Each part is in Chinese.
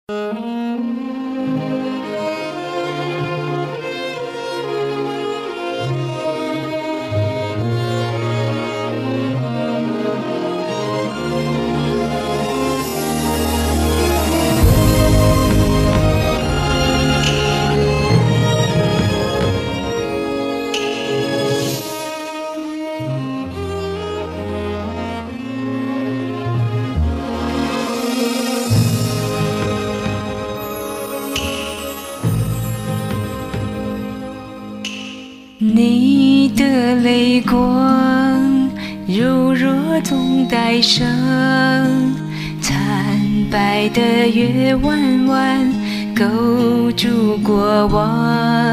你的泪光如若总带伤，惨白的月弯弯勾住过往，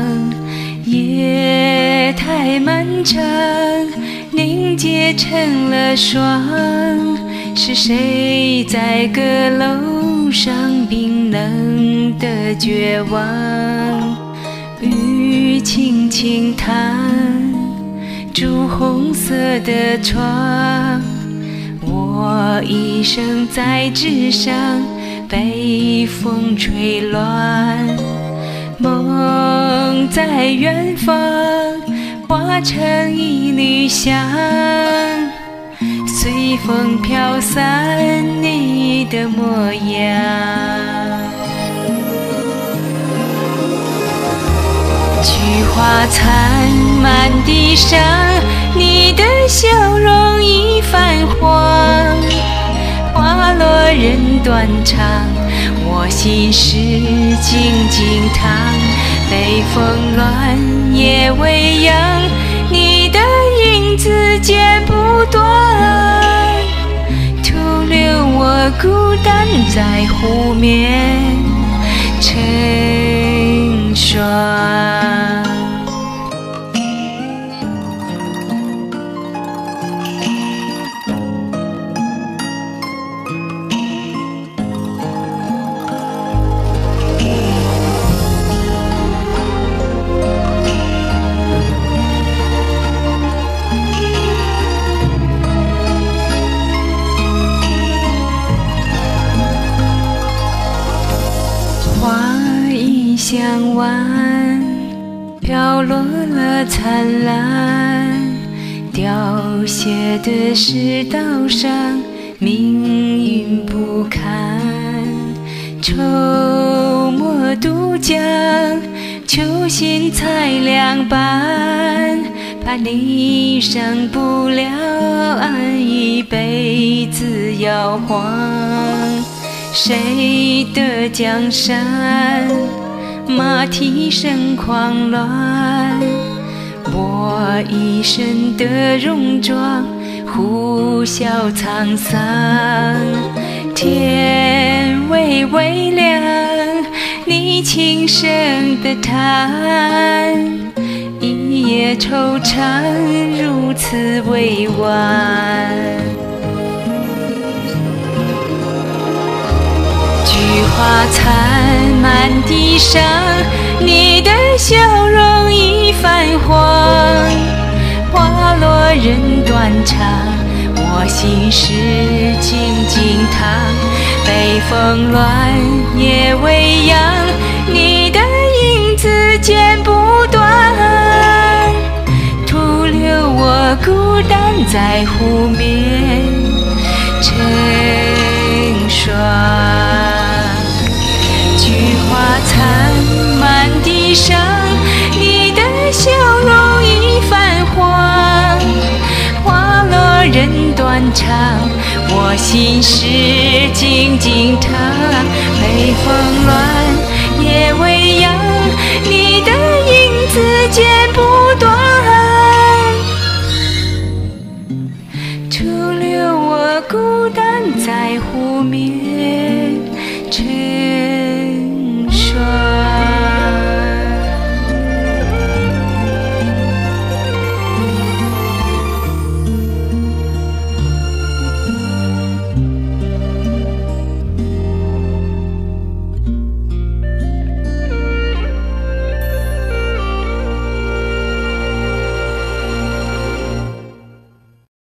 夜太漫长，凝结成了霜。是谁在阁楼上冰冷的绝望？雨轻轻弹，朱红色的窗，我一生在纸上被风吹乱，梦在远方化成一缕香，随风飘散你的模样。菊花残满地上，你的笑容已泛黄，花落人断肠，我心事静静淌，北风乱夜未央，你的影子剪不断，徒留我孤单在湖面成霜。向晚飘落了灿烂，凋谢的世道上命运不堪，愁墨渡江，秋心才凉半，怕你上不了岸，一辈子摇晃。谁的江山马蹄声狂乱，我一身的戎装呼啸沧桑，天微微亮，你轻声的叹，一夜惆怅如此委婉。菊花残满地上，你的笑容已泛黄，花落人断肠，我心事静静淌，北风乱夜未央，你的影子剪不断，徒留我孤单在湖面成霜。菊花残满地上，你的笑容已泛黄，花落人断肠，我心事静静淌，北风乱夜未央，你的影子剪不断，徒留我孤单在湖面成